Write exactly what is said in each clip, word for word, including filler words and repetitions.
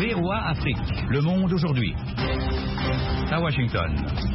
V O A Afrique. Le monde aujourd'hui. À Washington.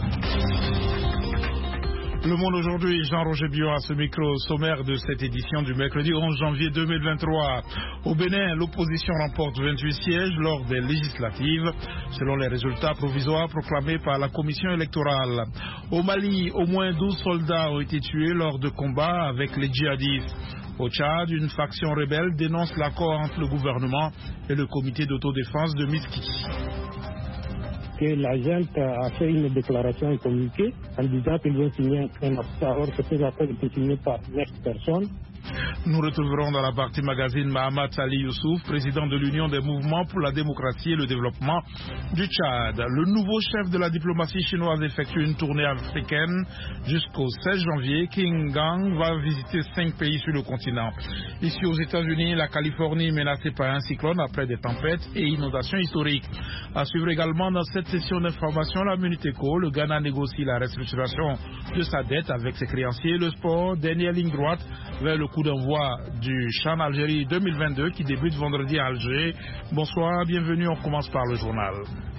Le Monde aujourd'hui, Jean-Roger Biot à ce micro sommaire de cette édition du mercredi onze janvier deux mille vingt-trois. Au Bénin, l'opposition remporte vingt-huit sièges lors des législatives, selon les résultats provisoires proclamés par la commission électorale. Au Mali, au moins douze soldats ont été tués lors de combats avec les djihadistes. Au Tchad, une faction rebelle dénonce l'accord entre le gouvernement et le comité d'autodéfense de Miski. Que la junte a fait une déclaration et communiqué en disant qu'ils vont signer un accord. Or, cet accord été signé par neuf personnes. Nous retrouverons dans la partie magazine Mahamat Ali Youssouf, président de l'Union des mouvements pour la démocratie et le développement du Tchad. Le nouveau chef de la diplomatie chinoise effectue une tournée africaine jusqu'au seize janvier. King Gang va visiter cinq pays sur le continent. Ici aux États-Unis, la Californie menacée par un cyclone après des tempêtes et inondations historiques. À suivre également dans cette session d'information, la Munuteco, le Ghana négocie la restructuration de sa dette avec ses créanciers. Le sport, dernière ligne droite vers le coup d'envoi du CHAN Algérie deux mille vingt-deux qui débute vendredi à Alger. Bonsoir, bienvenue, on commence par le journal.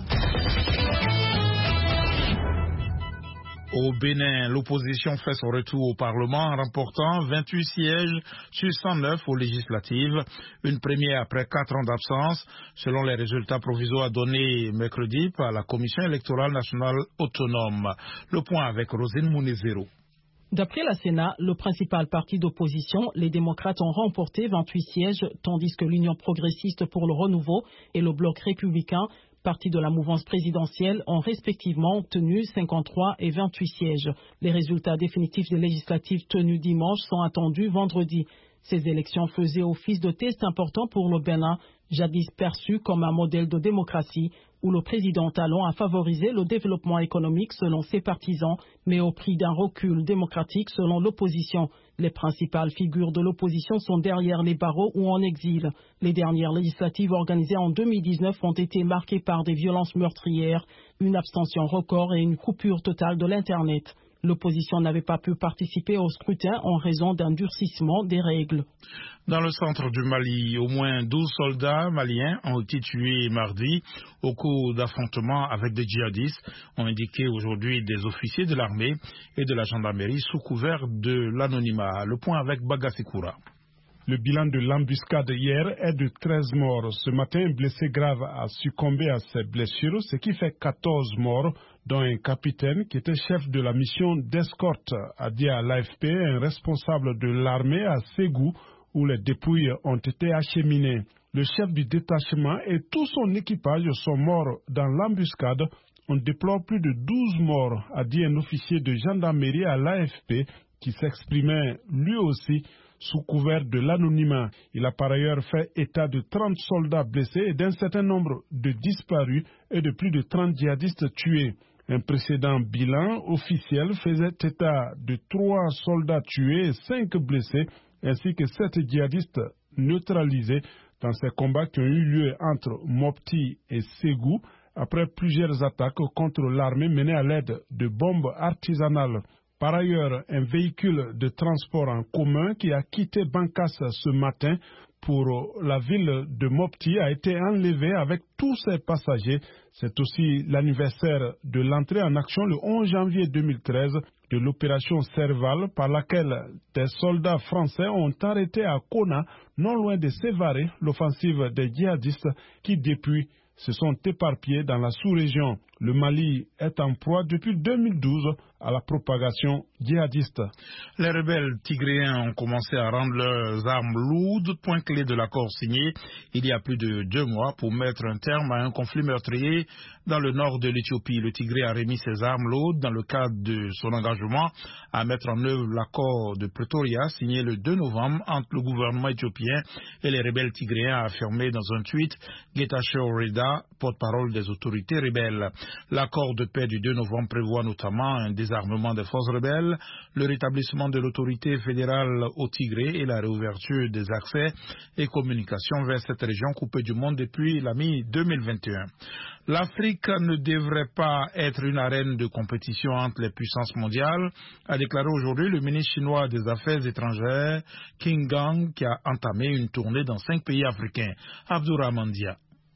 Au Bénin, l'opposition fait son retour au Parlement en remportant vingt-huit sièges sur cent neuf aux législatives, une première après quatre ans d'absence, selon les résultats provisoires donnés mercredi par la Commission électorale nationale autonome. Le point avec Rosine Mounezero. D'après la Sénat, le principal parti d'opposition, les démocrates ont remporté vingt-huit sièges, tandis que l'Union progressiste pour le renouveau et le bloc républicain, partis de la mouvance présidentielle, ont respectivement obtenu cinquante-trois et vingt-huit sièges. Les résultats définitifs des législatives tenues dimanche sont attendus vendredi. Ces élections faisaient office de test important pour le Bénin, jadis perçu comme un modèle de démocratie, où le président Talon a favorisé le développement économique selon ses partisans, mais au prix d'un recul démocratique selon l'opposition. Les principales figures de l'opposition sont derrière les barreaux ou en exil. Les dernières législatives organisées en deux mille dix-neuf ont été marquées par des violences meurtrières, une abstention record et une coupure totale de l'Internet. L'opposition n'avait pas pu participer au scrutin en raison d'un durcissement des règles. Dans le centre du Mali, au moins douze soldats maliens ont été tués mardi au cours d'affrontements avec des djihadistes, ont indiqué aujourd'hui des officiers de l'armée et de la gendarmerie sous couvert de l'anonymat. Le point avec Bagasikoura. Le bilan de l'embuscade hier est de treize morts. Ce matin, un blessé grave a succombé à ses blessures, ce qui fait quatorze morts, dont un capitaine qui était chef de la mission d'escorte, a dit à l'A F P un responsable de l'armée à Ségou, où les dépouilles ont été acheminées. Le chef du détachement et tout son équipage sont morts dans l'embuscade. On déplore plus de douze morts, a dit un officier de gendarmerie à l'A F P qui s'exprimait lui aussi sous couvert de l'anonymat. Il a par ailleurs fait état de trente soldats blessés et d'un certain nombre de disparus et de plus de trente djihadistes tués. Un précédent bilan officiel faisait état de trois soldats tués et cinq blessés, ainsi que sept djihadistes neutralisés dans ces combats qui ont eu lieu entre Mopti et Ségou après plusieurs attaques contre l'armée menées à l'aide de bombes artisanales. Par ailleurs, un véhicule de transport en commun qui a quitté Bankas ce matin pour la ville de Mopti a été enlevé avec tous ses passagers. C'est aussi l'anniversaire de l'entrée en action le onze janvier deux mille treize de l'opération Serval par laquelle des soldats français ont arrêté à Kona, non loin de Sévaré, l'offensive des djihadistes qui depuis se sont éparpillés dans la sous-région. Le Mali est en proie depuis deux mille douze à la propagation djihadiste. Les rebelles tigréens ont commencé à rendre leurs armes lourdes, point clé de l'accord signé il y a plus de deux mois pour mettre un terme à un conflit meurtrier dans le nord de l'Éthiopie. Le Tigré a remis ses armes lourdes dans le cadre de son engagement à mettre en œuvre l'accord de Pretoria signé le deux novembre entre le gouvernement éthiopien et les rebelles tigréens, a affirmé dans un tweet Getachew Reda, porte-parole des autorités rebelles. L'accord de paix du deux novembre prévoit notamment un désarmement des forces rebelles, le rétablissement de l'autorité fédérale au Tigré et la réouverture des accès et communications vers cette région coupée du monde depuis la mi deux mille vingt et un. L'Afrique ne devrait pas être une arène de compétition entre les puissances mondiales, a déclaré aujourd'hui le ministre chinois des Affaires étrangères, King Gang, qui a entamé une tournée dans cinq pays africains. Abdourahmane Dia.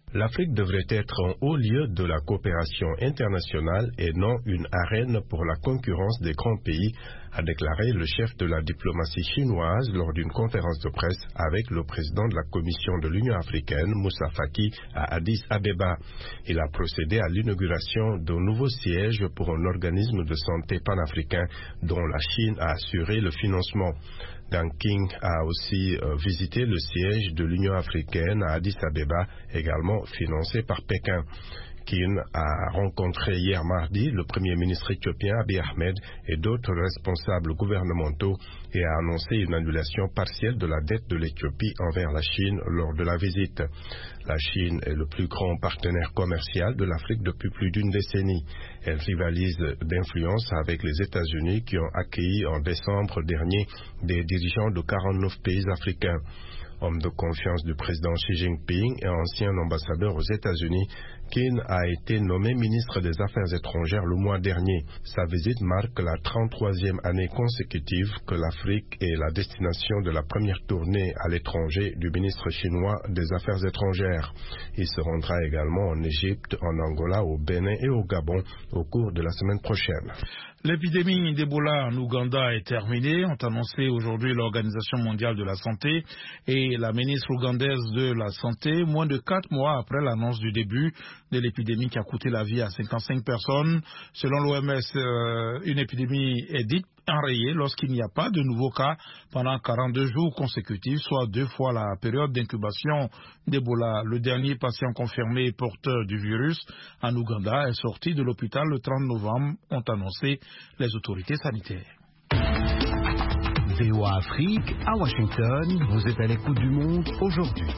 L'Afrique devrait être un haut lieu de la coopération internationale et non une arène pour la concurrence des grands pays, a déclaré le chef de la diplomatie chinoise lors d'une conférence de presse avec le président de la Commission de l'Union africaine, Moussa Faki, à Addis Abeba. Il a procédé à l'inauguration d'un nouveau siège pour un organisme de santé panafricain dont la Chine a assuré le financement. Gang King a aussi euh, visité le siège de l'Union africaine à Addis Abeba, également financé par Pékin. Kin a rencontré hier mardi le Premier ministre éthiopien Abiy Ahmed et d'autres responsables gouvernementaux et a annoncé une annulation partielle de la dette de l'Éthiopie envers la Chine lors de la visite. La Chine est le plus grand partenaire commercial de l'Afrique depuis plus d'une décennie. Elle rivalise d'influence avec les États-Unis qui ont accueilli en décembre dernier des dirigeants de quarante-neuf pays africains. Homme de confiance du président Xi Jinping et ancien ambassadeur aux États-Unis, Kin a été nommé ministre des Affaires étrangères le mois dernier. Sa visite marque la trente-troisième année consécutive que l'Afrique est la destination de la première tournée à l'étranger du ministre chinois des Affaires étrangères. Il se rendra également en Égypte, en Angola, au Bénin et au Gabon au cours de la semaine prochaine. L'épidémie d'Ebola en Ouganda est terminée, ont annoncé aujourd'hui l'Organisation mondiale de la santé et la ministre ougandaise de la Santé, moins de quatre mois après l'annonce du début de l'épidémie qui a coûté la vie à cinquante-cinq personnes. Selon l'O M S, euh, une épidémie est dite enrayée lorsqu'il n'y a pas de nouveaux cas pendant quarante-deux jours consécutifs, soit deux fois la période d'incubation d'Ebola. Le dernier patient confirmé porteur du virus en Ouganda est sorti de l'hôpital le trente novembre, ont annoncé les autorités sanitaires. V O A Afrique, à Washington, vous êtes à l'écoute du monde aujourd'hui.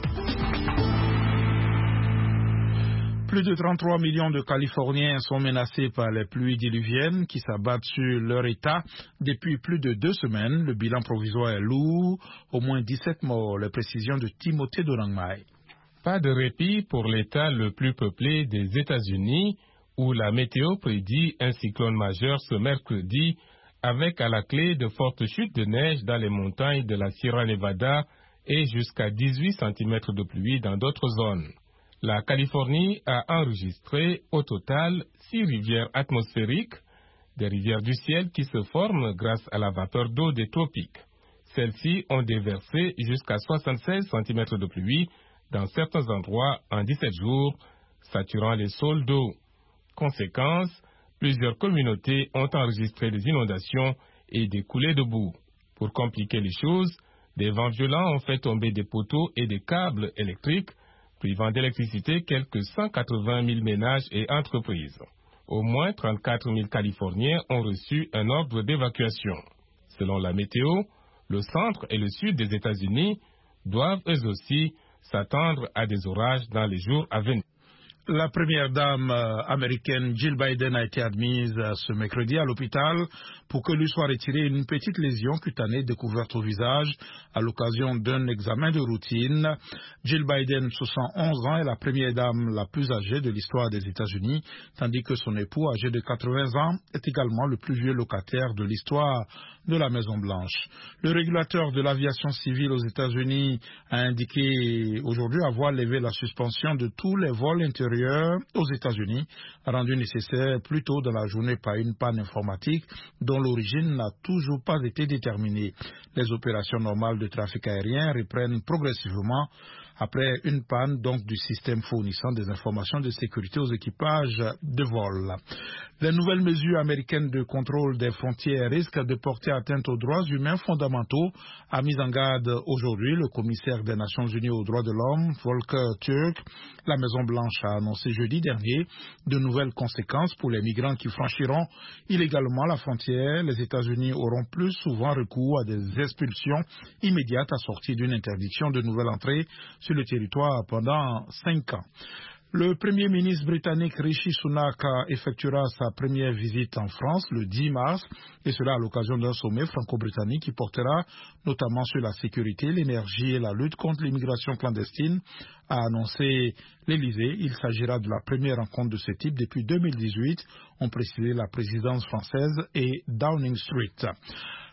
Plus de trente-trois millions de Californiens sont menacés par les pluies diluviennes qui s'abattent sur leur État depuis plus de deux semaines. Le bilan provisoire est lourd, au moins dix-sept morts. Les précisions de Timothée Dorangmai. Pas de répit pour l'État le plus peuplé des États-Unis, où la météo prédit un cyclone majeur ce mercredi, avec à la clé de fortes chutes de neige dans les montagnes de la Sierra Nevada et jusqu'à dix-huit centimètres de pluie dans d'autres zones. La Californie a enregistré au total six rivières atmosphériques, des rivières du ciel qui se forment grâce à la vapeur d'eau des tropiques. Celles-ci ont déversé jusqu'à soixante-seize centimètres de pluie dans certains endroits en dix-sept jours, saturant les sols d'eau. Conséquence, plusieurs communautés ont enregistré des inondations et des coulées de boue. Pour compliquer les choses, des vents violents ont fait tomber des poteaux et des câbles électriques, privant d'électricité quelques cent quatre-vingt mille ménages et entreprises. Au moins trente-quatre mille Californiens ont reçu un ordre d'évacuation. Selon la météo, le centre et le sud des États-Unis doivent eux aussi s'attendre à des orages dans les jours à venir. La première dame euh, américaine Jill Biden a été admise euh, ce mercredi à l'hôpital pour que lui soit retirée une petite lésion cutanée découverte au visage à l'occasion d'un examen de routine. Jill Biden, soixante-onze ans, est la première dame la plus âgée de l'histoire des États-Unis, tandis que son époux, âgé de quatre-vingts ans, est également le plus vieux locataire de l'histoire de la Maison-Blanche. Le régulateur de l'aviation civile aux États-Unis a indiqué aujourd'hui avoir levé la suspension de tous les vols intérieurs aux États-Unis, rendu nécessaire plus tôt dans la journée par une panne informatique dont l'origine n'a toujours pas été déterminée. Les opérations normales de trafic aérien reprennent progressivement après une panne donc du système fournissant des informations de sécurité aux équipages de vol. Les nouvelles mesures américaines de contrôle des frontières risquent de porter atteinte aux droits humains fondamentaux, a mis en garde aujourd'hui le commissaire des Nations Unies aux droits de l'homme, Volker Turk. La Maison-Blanche a annoncé jeudi dernier de nouvelles conséquences pour les migrants qui franchiront illégalement la frontière. Les États-Unis auront plus souvent recours à des expulsions immédiates assorties d'une interdiction de nouvelle entrée sur le territoire pendant cinq ans. Le Premier ministre britannique Rishi Sunak effectuera sa première visite en France le dix mars, et cela à l'occasion d'un sommet franco-britannique qui portera notamment sur la sécurité, l'énergie et la lutte contre l'immigration clandestine, a annoncé l'Élysée. Il s'agira de la première rencontre de ce type depuis deux mille dix-huit, ont précisé la présidence française et Downing Street.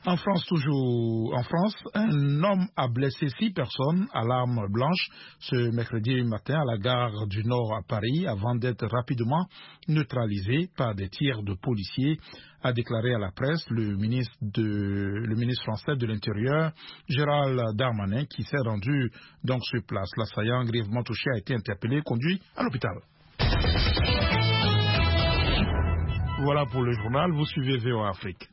En France, toujours en France, un homme a blessé six personnes à l'arme blanche ce mercredi matin à la gare du Nord à Paris avant d'être rapidement neutralisé par des tirs de policiers, a déclaré à la presse le ministre, de, le ministre français de l'Intérieur, Gérald Darmanin, qui s'est rendu donc sur place. L'assaillant grièvement touché a été interpellé et conduit à l'hôpital. Voilà pour le journal, vous suivez V O A Afrique.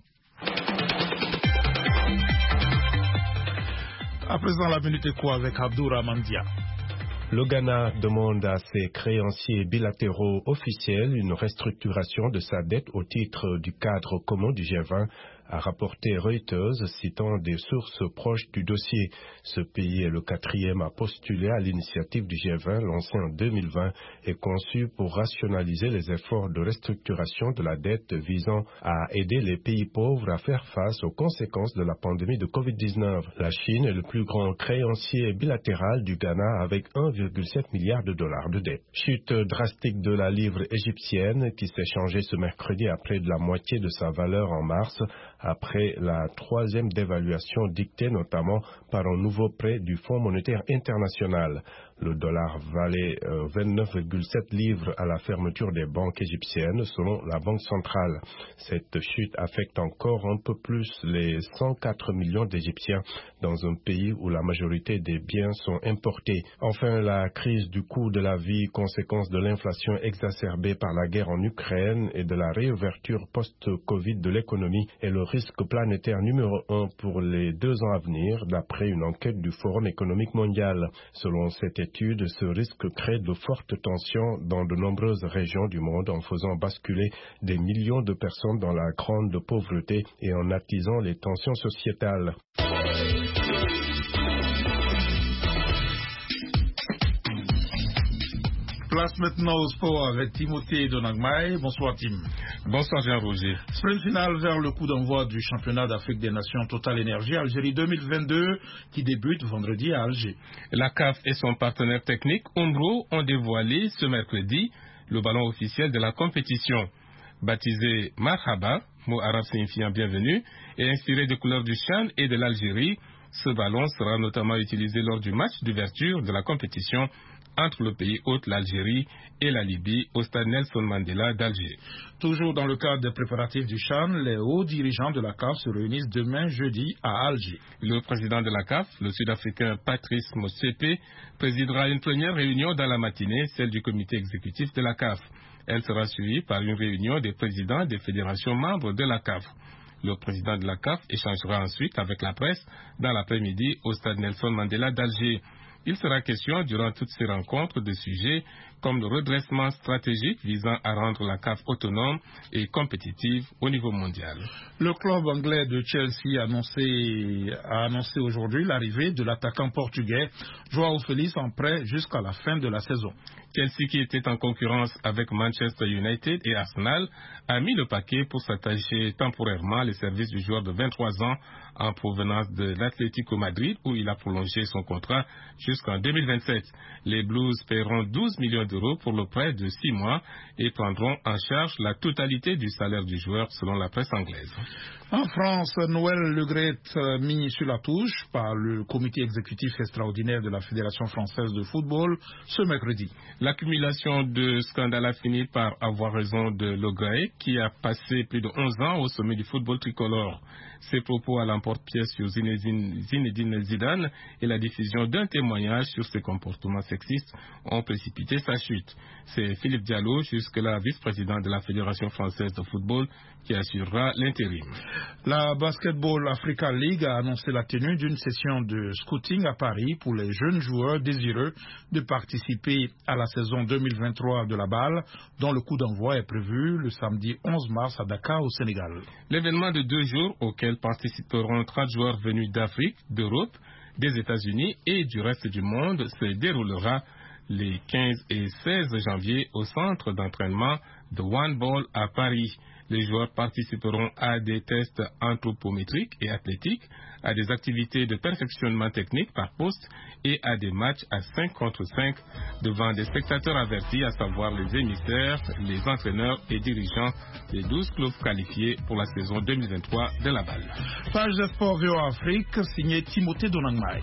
À présent, la minute éco avec Abdourahmane Dia. Le Ghana demande à ses créanciers bilatéraux officiels une restructuration de sa dette au titre du cadre commun du G vingt, a rapporté Reuters, citant des sources proches du dossier. Ce pays est le quatrième à postuler à l'initiative du G vingt lancée en deux mille vingt et conçue pour rationaliser les efforts de restructuration de la dette visant à aider les pays pauvres à faire face aux conséquences de la pandémie de covid dix-neuf. La Chine est le plus grand créancier bilatéral du Ghana avec un virgule sept milliard de dollars de dette. Chute drastique de la livre égyptienne qui s'est changée ce mercredi à près de la moitié de sa valeur en mars, après la troisième dévaluation dictée notamment par un nouveau prêt du Fonds monétaire international. Le dollar valait euh, vingt-neuf virgule sept livres à la fermeture des banques égyptiennes selon la Banque centrale. Cette chute affecte encore un peu plus les cent quatre millions d'Égyptiens dans un pays où la majorité des biens sont importés. Enfin, la crise du coût de la vie, conséquence de l'inflation exacerbée par la guerre en Ukraine et de la réouverture post-Covid de l'économie est le risque planétaire numéro un pour les deux ans à venir, d'après une enquête du Forum économique mondial. Selon cette étude, ce risque crée de fortes tensions dans de nombreuses régions du monde en faisant basculer des millions de personnes dans la grande pauvreté et en attisant les tensions sociétales. Place maintenant au sport avec Timothée Donagmaï. Bonsoir Tim. Bonsoir Jean-Roger. Sprint final vers le coup d'envoi du championnat d'Afrique des Nations Total Énergie Algérie deux mille vingt-deux qui débute vendredi à Alger. La C A F et son partenaire technique Umbro ont dévoilé ce mercredi le ballon officiel de la compétition. Baptisé Marhaba, mot arabe signifiant bienvenue, et inspiré des couleurs du Chan et de l'Algérie, ce ballon sera notamment utilisé lors du match d'ouverture de la compétition entre le pays hôte, l'Algérie, et la Libye, au stade Nelson Mandela d'Alger. Toujours dans le cadre des préparatifs du Chan, les hauts dirigeants de la C A F se réunissent demain jeudi à Alger. Le président de la C A F, le Sud-Africain Patrice Motsepe, présidera une première réunion dans la matinée, celle du comité exécutif de la C A F. Elle sera suivie par une réunion des présidents des fédérations membres de la C A F. Le président de la C A F échangera ensuite avec la presse dans l'après-midi au stade Nelson Mandela d'Alger. Il sera question durant toutes ces rencontres de sujets comme le redressement stratégique visant à rendre la C A F autonome et compétitive au niveau mondial. Le club anglais de Chelsea a annoncé, a annoncé aujourd'hui l'arrivée de l'attaquant portugais João Félix en prêt jusqu'à la fin de la saison. Chelsea, qui était en concurrence avec Manchester United et Arsenal, a mis le paquet pour s'attacher temporairement les services du joueur de vingt-trois ans en provenance de l'Atlético Madrid, où il a prolongé son contrat jusqu'en deux mille vingt-sept. Les Blues paieront douze millions d'euros pour le prêt de six mois et prendront en charge la totalité du salaire du joueur, selon la presse anglaise. En France, Noël Le Graët, mis sur la touche par le comité exécutif extraordinaire de la Fédération française de football ce mercredi. L'accumulation de scandales a fini par avoir raison de Le Graët, qui a passé plus de onze ans au sommet du football tricolore. Ses propos à l'emporte-pièce sur Zinedine Zidane et la diffusion d'un témoignage sur ses comportements sexistes ont précipité sa chute. C'est Philippe Diallo, jusque-là vice-président de la Fédération française de football, qui assurera l'intérim. La Basketball Africa League a annoncé la tenue d'une session de scouting à Paris pour les jeunes joueurs désireux de participer à la saison deux mille vingt-trois de la balle, dont le coup d'envoi est prévu le samedi onze mars à Dakar au Sénégal. L'événement de deux jours auquel participeront trente joueurs venus d'Afrique, d'Europe, des États-Unis et du reste du monde se déroulera les quinze et seize janvier au centre d'entraînement de One Ball à Paris. Les joueurs participeront à des tests anthropométriques et athlétiques, à des activités de perfectionnement technique par poste et à des matchs à cinq contre cinq devant des spectateurs avertis, à savoir les émissaires, les entraîneurs et dirigeants des douze clubs qualifiés pour la saison deux mille vingt-trois de la balle. Page de sport V O Afrique, signé Timothée Donangmai.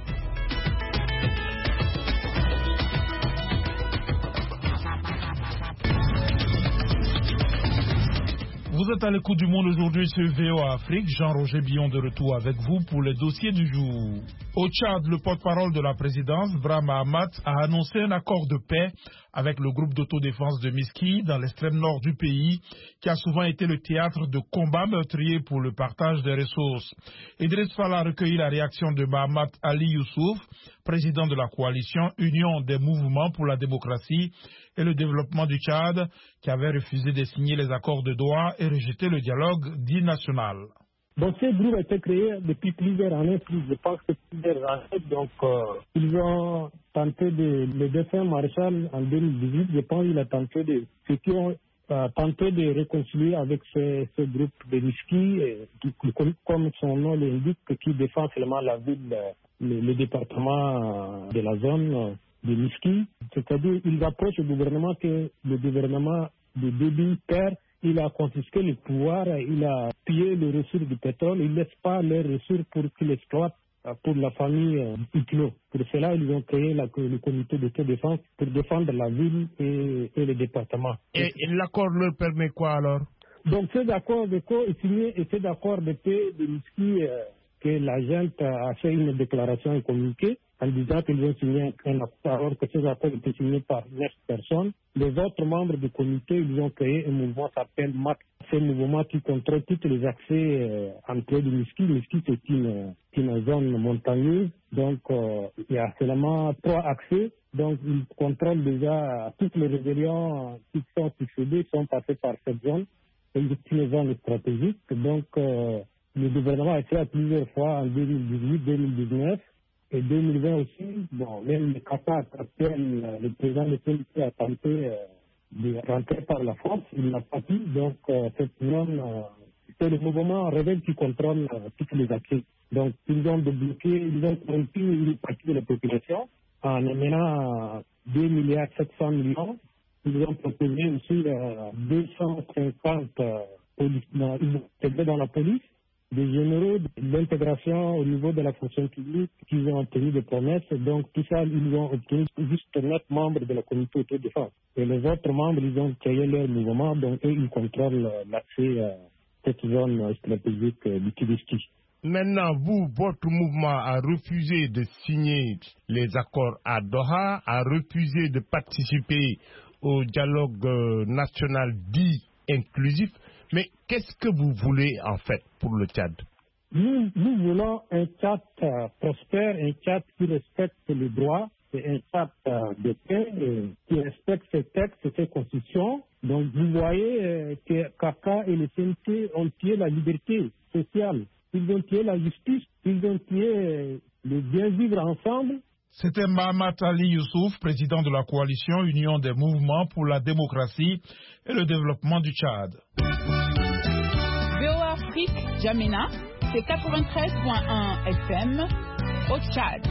Vous êtes à l'écoute du monde aujourd'hui sur V O Afrique. Jean-Roger Billon de retour avec vous pour les dossiers du jour. Au Tchad, le porte-parole de la présidence, Brahma Ahmad, a annoncé un accord de paix avec le groupe d'autodéfense de Miski dans l'extrême nord du pays, qui a souvent été le théâtre de combats meurtriers pour le partage des ressources. Idriss Fall a recueilli la réaction de Mahamat Ali Youssouf, président de la coalition Union des mouvements pour la démocratie et le développement du Tchad, qui avait refusé de signer les accords de Doha et rejeté le dialogue dit national. Donc, ce groupe a été créé depuis plusieurs années, plus, je pense que plusieurs années. Donc, euh, ils ont tenté de, le défunt Marshall en deux mille dix-huit, je pense qu'il a tenté de, ceux qui ont euh, tenté de réconcilier avec ce, ce groupe de Miski, euh, qui, comme son nom l'indique, qui défend seulement la ville, le, le département de la zone de Miski. C'est-à-dire, ils approchent le gouvernement que le gouvernement de Déby perd. Il a confisqué le pouvoir, il a pillé les ressources du pétrole, il ne laisse pas les ressources pour qu'il exploite pour la famille Huguenot. Pour cela, ils ont créé la, le comité d'autodéfense pour défendre la ville et, et le département. Et, et l'accord leur permet quoi alors? Donc ces accords de paix est signé et ces accords de paix de Miski euh, que la gente a fait une déclaration et communiqué en disant qu'ils ont signé un accord, alors que ces accords étaient signés par neuf personnes. Les autres membres du comité, ils ont créé un mouvement qui s'appelle M A C. C'est un mouvement qui contrôle tous les accès euh, entrées de Miski. Miski, c'est une, une zone montagneuse, donc euh, il y a seulement trois accès. Donc, ils contrôlent déjà toutes les rébellions qui sont succédées, sont passées par cette zone. C'est une zone stratégique. Donc, euh, le gouvernement a fait à plusieurs fois en deux mille dix-huit, deux mille dix-neuf. Et deux mille vingt aussi, bon, même le Qatar actuel, le président de Tunisie a tenté euh, de rentrer par la force, il n'a pas pu. Donc, euh, cette zone, euh, c'est le mouvement rebelle qui contrôle euh, toutes les accès. Donc, ils ont débloqué, ils ont corrompu une partie de la population en amenant deux milliards sept cents millions. Ils ont proposé aussi euh, deux cent cinquante euh, police, dans, ils ont intégré dans la police des généraux, l'intégration au niveau de la fonction publique, qu'ils ont obtenu des promesses. Donc, tout ça, ils ont obtenu juste neuf membres de la communauté autodéfense. Et les autres membres, ils ont créé leur mouvement, donc eux, ils contrôlent l'accès à cette zone stratégique du Kibéski. Maintenant, vous, votre mouvement a refusé de signer les accords à Doha, a refusé de participer au dialogue national dit inclusif. Mais qu'est-ce que vous voulez en fait pour le Tchad? Nous, nous voulons un Tchad euh, prospère, un Tchad qui respecte les droits, et un Tchad euh, de paix, et qui respecte ses textes et ses constitutions. Donc vous voyez euh, que Kaka et le C N T ont tué la liberté sociale, ils ont tué la justice, ils ont tué euh, le bien vivre ensemble. C'était Mahamat Ali Youssouf, président de la coalition Union des mouvements pour la démocratie et le développement du Tchad. V O Afrique, Djamena, c'est quatre-vingt-treize point un F M au Tchad.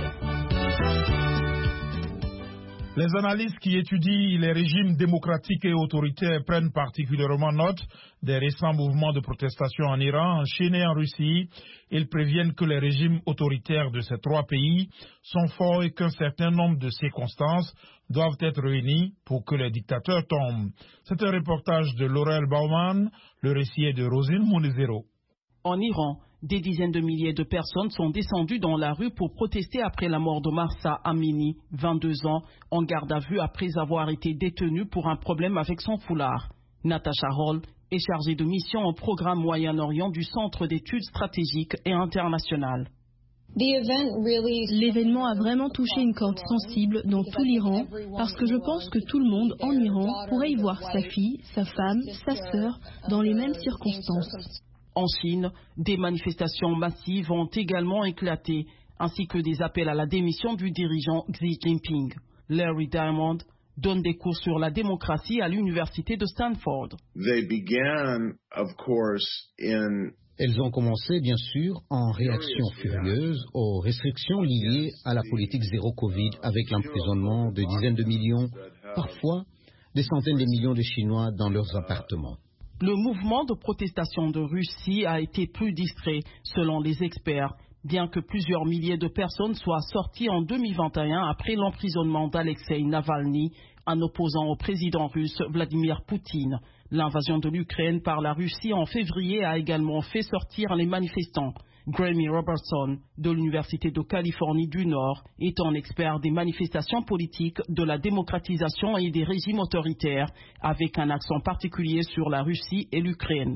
Les analystes qui étudient les régimes démocratiques et autoritaires prennent particulièrement note des récents mouvements de protestation en Iran, en Chine et en Russie. Ils préviennent que les régimes autoritaires de ces trois pays sont forts et qu'un certain nombre de circonstances doivent être réunies pour que les dictateurs tombent. C'est un reportage de Laurel Baumann, le récit est de Rosine Mounezero. En Iran, des dizaines de milliers de personnes sont descendues dans la rue pour protester après la mort de Mahsa Amini, vingt-deux ans, en garde à vue après avoir été détenu pour un problème avec son foulard. Natasha Hall est chargée de mission au programme Moyen-Orient du Centre d'études stratégiques et internationales. L'événement a vraiment touché une corde sensible dans tout l'Iran parce que je pense que tout le monde en Iran pourrait y voir sa fille, sa femme, sa sœur dans les mêmes circonstances. En Chine, des manifestations massives ont également éclaté, ainsi que des appels à la démission du dirigeant Xi Jinping. Larry Diamond, donne des cours sur la démocratie à l'université de Stanford. They began, of course, in Elles ont commencé, bien sûr, en réaction furieuse aux restrictions liées à la politique zéro Covid, avec l'emprisonnement de dizaines de millions, parfois des centaines de millions de Chinois dans leurs appartements. Le mouvement de protestation de Russie a été plus discret, selon les experts, bien que plusieurs milliers de personnes soient sorties en deux mille vingt et un après l'emprisonnement d'Alexei Navalny, un opposant au président russe Vladimir Poutine. L'invasion de l'Ukraine par la Russie en février a également fait sortir les manifestants. Grammy Robertson, de l'Université de Californie du Nord, est un expert des manifestations politiques, de la démocratisation et des régimes autoritaires, avec un accent particulier sur la Russie et l'Ukraine.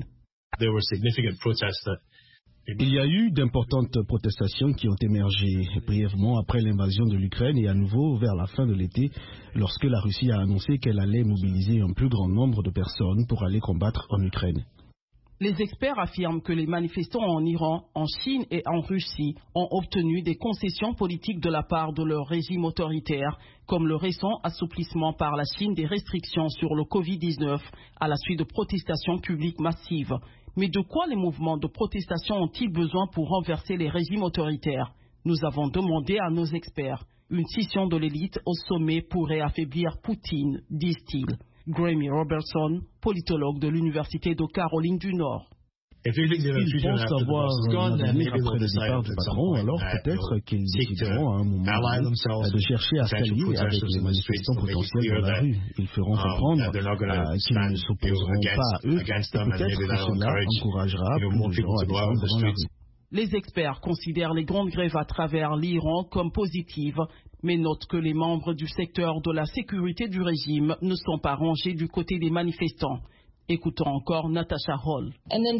Il y a eu d'importantes protestations qui ont émergé brièvement après l'invasion de l'Ukraine et à nouveau vers la fin de l'été, lorsque la Russie a annoncé qu'elle allait mobiliser un plus grand nombre de personnes pour aller combattre en Ukraine. Les experts affirment que les manifestants en Iran, en Chine et en Russie ont obtenu des concessions politiques de la part de leur régime autoritaire, comme le récent assouplissement par la Chine des restrictions sur le covid dix-neuf à la suite de protestations publiques massives. Mais de quoi les mouvements de protestation ont-ils besoin pour renverser les régimes autoritaires? Nous avons demandé à nos experts. Une scission de l'élite au sommet pourrait affaiblir Poutine, disent-ils. Grammy Robertson, politologue de l'Université de Caroline du Nord. Ils pensent avoir un avenir après le départ du patron, alors peut-être qu'ils décideront à un moment de chercher à s'allier avec les manifestants potentiels dans la rue. Ils feront comprendre euh, qu'ils ne s'opposeront pas à eux, et peut-être que cela encouragera plus de gens à descendre dans la rue. Les experts considèrent les grandes grèves à travers l'Iran comme positives, mais notent que les membres du secteur de la sécurité du régime ne sont pas rangés du côté des manifestants. Écoutons encore Natasha Hall.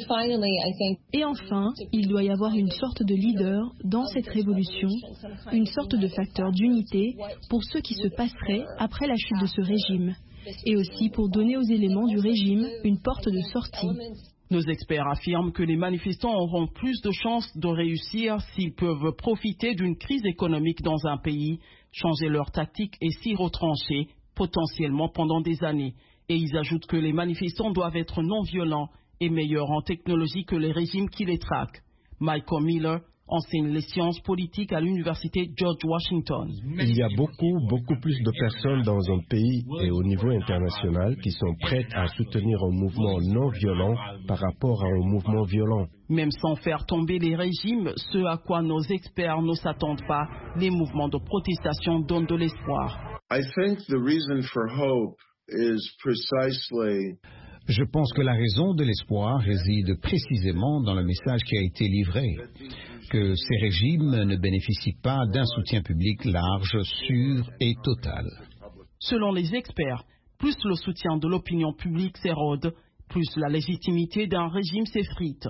Et enfin, il doit y avoir une sorte de leader dans cette révolution, une sorte de facteur d'unité pour ce qui se passerait après la chute de ce régime, et aussi pour donner aux éléments du régime une porte de sortie. Nos experts affirment que les manifestants auront plus de chances de réussir s'ils peuvent profiter d'une crise économique dans un pays, changer leurs tactiques et s'y retrancher, potentiellement pendant des années. Et ils ajoutent que les manifestants doivent être non violents et meilleurs en technologie que les régimes qui les traquent. Michael Miller enseigne les sciences politiques à l'université George Washington. Il y a beaucoup, beaucoup plus de personnes dans un pays et au niveau international qui sont prêtes à soutenir un mouvement non violent par rapport à un mouvement violent. Même sans faire tomber les régimes, ce à quoi nos experts ne s'attendent pas, les mouvements de protestation donnent de l'espoir. I think the reason for hope is precisely Je pense que la raison de l'espoir réside précisément dans le message qui a été livré, que ces régimes ne bénéficient pas d'un soutien public large, sûr et total. Selon les experts, plus le soutien de l'opinion publique s'érode, plus la légitimité d'un régime s'effrite.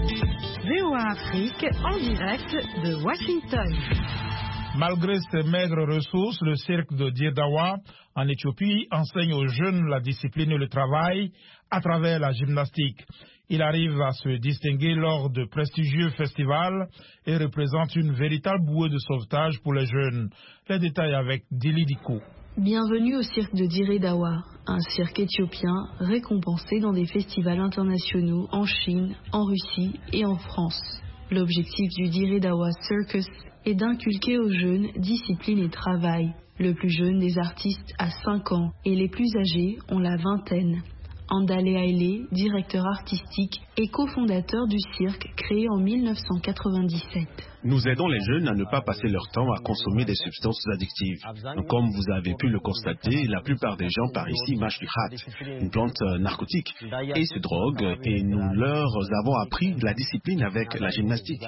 V O A Afrique en direct de Washington. Malgré ses maigres ressources, le cirque de Diedawa en Éthiopie enseigne aux jeunes la discipline et le travail à travers la gymnastique. Il arrive à se distinguer lors de prestigieux festivals et représente une véritable bouée de sauvetage pour les jeunes. Les détails avec Dili Diko. Bienvenue au cirque de Diedawa, un cirque éthiopien récompensé dans des festivals internationaux en Chine, en Russie et en France. L'objectif du Diedawa Circus est d'inculquer aux jeunes discipline et travail. Le plus jeune des artistes a cinq ans et les plus âgés ont la vingtaine. Andale Haile, directeur artistique et cofondateur du cirque créé en mille neuf cent quatre-vingt-dix-sept. Nous aidons les jeunes à ne pas passer leur temps à consommer des substances addictives. Comme vous avez pu le constater, la plupart des gens par ici mâchent du khat, une plante narcotique, et se droguent, et nous leur avons appris la discipline avec la gymnastique.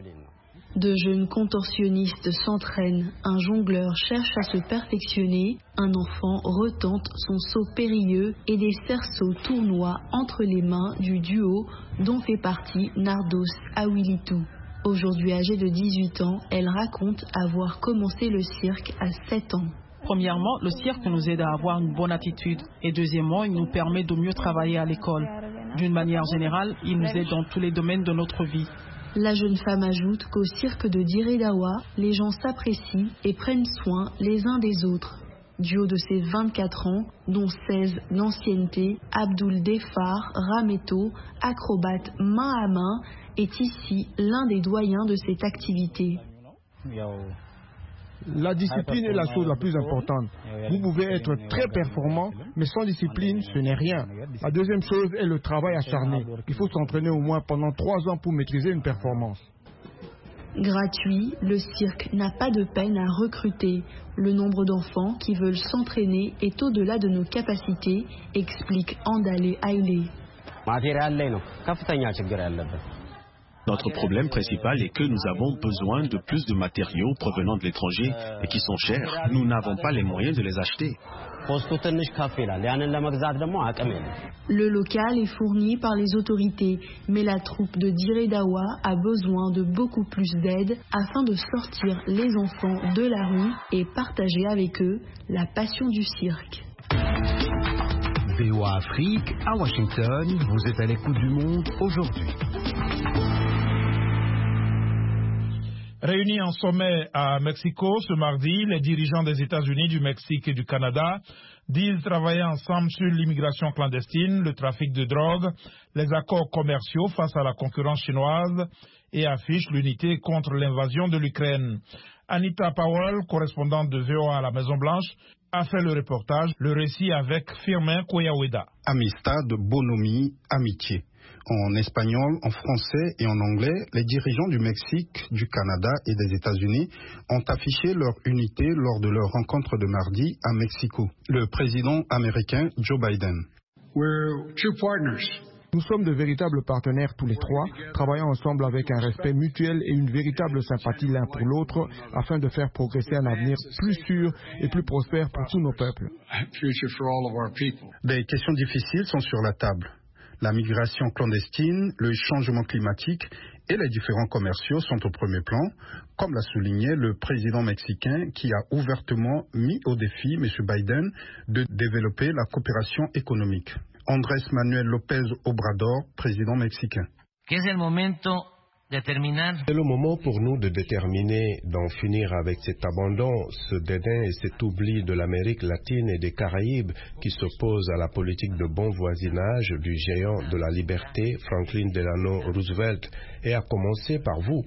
De jeunes contorsionnistes s'entraînent, un jongleur cherche à se perfectionner, un enfant retente son saut périlleux et des cerceaux tournoient entre les mains du duo dont fait partie Nardos Awilitou. Aujourd'hui âgée de dix-huit ans, elle raconte avoir commencé le cirque à sept ans. Premièrement, le cirque nous aide à avoir une bonne attitude et deuxièmement, il nous permet de mieux travailler à l'école. D'une manière générale, il nous aide dans tous les domaines de notre vie. La jeune femme ajoute qu'au cirque de Diedawa, les gens s'apprécient et prennent soin les uns des autres. Du haut de ses vingt-quatre ans, dont seize d'ancienneté, Abdoul Defar Rameto, acrobate main à main, est ici l'un des doyens de cette activité. La discipline est la chose la plus importante. Vous pouvez être très performant, mais sans discipline, ce n'est rien. La deuxième chose est le travail acharné. Il faut s'entraîner au moins pendant trois ans pour maîtriser une performance. Gratuit, le cirque n'a pas de peine à recruter. Le nombre d'enfants qui veulent s'entraîner est au-delà de nos capacités, explique Andale Haile. Notre problème principal est que nous avons besoin de plus de matériaux provenant de l'étranger et qui sont chers. Nous n'avons pas les moyens de les acheter. Le local est fourni par les autorités, mais la troupe de Dire Dawa a besoin de beaucoup plus d'aide afin de sortir les enfants de la rue et partager avec eux la passion du cirque. V O A Afrique, à Washington, vous êtes à l'écoute du monde aujourd'hui. Réunis en sommet à Mexico ce mardi, les dirigeants des États-Unis, du Mexique et du Canada disent travailler ensemble sur l'immigration clandestine, le trafic de drogue, les accords commerciaux face à la concurrence chinoise et affichent l'unité contre l'invasion de l'Ukraine. Anita Powell, correspondante de V O A à la Maison-Blanche, a fait le reportage, le récit avec Firmin Koyaweda. Amistad, bonhomie, amitié. En espagnol, en français et en anglais, les dirigeants du Mexique, du Canada et des États-Unis ont affiché leur unité lors de leur rencontre de mardi à Mexico. Le président américain Joe Biden. We're true partners. Nous sommes de véritables partenaires tous les trois, travaillant ensemble avec un respect mutuel et une véritable sympathie l'un pour l'autre, afin de faire progresser un avenir plus sûr et plus prospère pour tous nos peuples. Des questions difficiles sont sur la table. La migration clandestine, le changement climatique et les différends commerciaux sont au premier plan, comme l'a souligné le président mexicain qui a ouvertement mis au défi M. Biden de développer la coopération économique. Andrés Manuel López Obrador, président mexicain. C'est le moment pour nous de déterminer d'en finir avec cet abandon, ce dédain et cet oubli de l'Amérique latine et des Caraïbes qui s'opposent à la politique de bon voisinage du géant de la liberté, Franklin Delano Roosevelt, et à commencer par vous.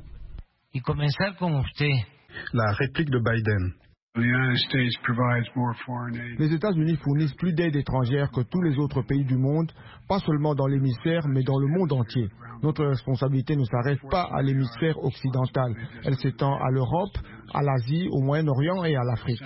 La réplique de Biden. Les États-Unis fournissent plus d'aide étrangère que tous les autres pays du monde, pas seulement dans l'hémisphère, mais dans le monde entier. Notre responsabilité ne s'arrête pas à l'hémisphère occidental. Elle s'étend à l'Europe, à l'Asie, au Moyen-Orient et à l'Afrique.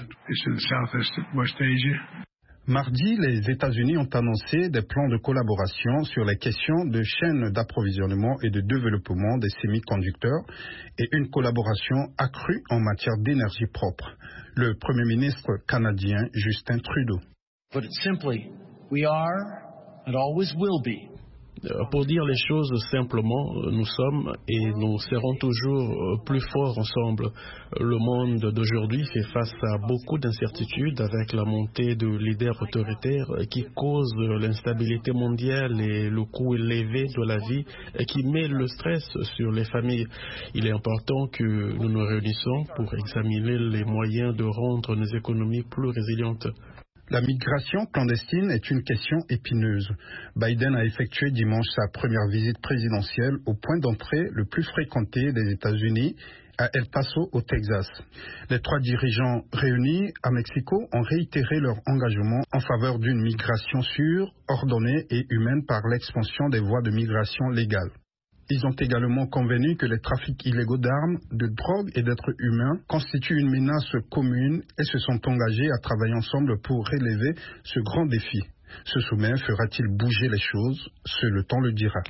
Mardi, les États-Unis ont annoncé des plans de collaboration sur les questions de chaînes d'approvisionnement et de développement des semi-conducteurs et une collaboration accrue en matière d'énergie propre. Le Premier ministre canadien Justin Trudeau. But it's simply, we are and always will be. Pour dire les choses simplement, nous sommes et nous serons toujours plus forts ensemble. Le monde d'aujourd'hui fait face à beaucoup d'incertitudes avec la montée de leaders autoritaires qui causent l'instabilité mondiale et le coût élevé de la vie et qui met le stress sur les familles. Il est important que nous nous réunissons pour examiner les moyens de rendre nos économies plus résilientes. La migration clandestine est une question épineuse. Biden a effectué dimanche sa première visite présidentielle au point d'entrée le plus fréquenté des États-Unis, à El Paso, au Texas. Les trois dirigeants réunis à Mexico ont réitéré leur engagement en faveur d'une migration sûre, ordonnée et humaine par l'expansion des voies de migration légales. Ils ont également convenu que les trafics illégaux d'armes, de drogue et d'êtres humains constituent une menace commune et se sont engagés à travailler ensemble pour relever ce grand défi. Ce sommet fera-t-il bouger les choses? Seul le temps le dira.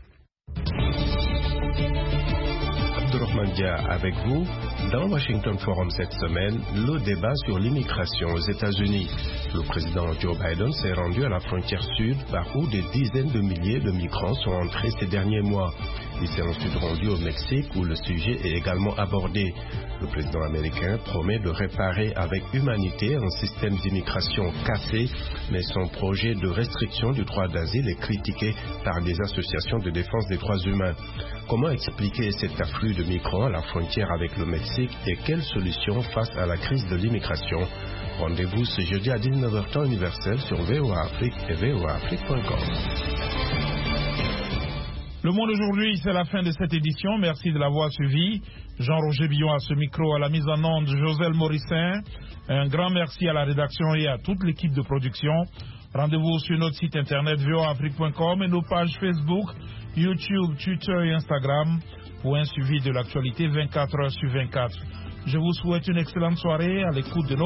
Abdourahmane Dia avec vous. Dans Washington Forum cette semaine, le débat sur l'immigration aux États-Unis. Le président Joe Biden s'est rendu à la frontière sud par où des dizaines de milliers de migrants sont entrés ces derniers mois. Il s'est ensuite rendu au Mexique où le sujet est également abordé. Le président américain promet de réparer avec humanité un système d'immigration cassé, mais son projet de restriction du droit d'asile est critiqué par des associations de défense des droits humains. Comment expliquer cet afflux de migrants à la frontière avec le Mexique et quelles solutions face à la crise de l'immigration? Rendez-vous ce jeudi à dix-neuf heures temps universel sur V O A Afrique et V O A Afrique point com. Le Monde aujourd'hui, c'est la fin de cette édition. Merci de l'avoir suivi. Jean-Roger Billon à ce micro, à la mise en onde, Joselle Morissin. Un grand merci à la rédaction et à toute l'équipe de production. Rendez-vous sur notre site internet V O A Afrique point com et nos pages Facebook, YouTube, Twitter et Instagram pour un suivi de l'actualité vingt-quatre heures sur vingt-quatre. Je vous souhaite une excellente soirée à l'écoute de nos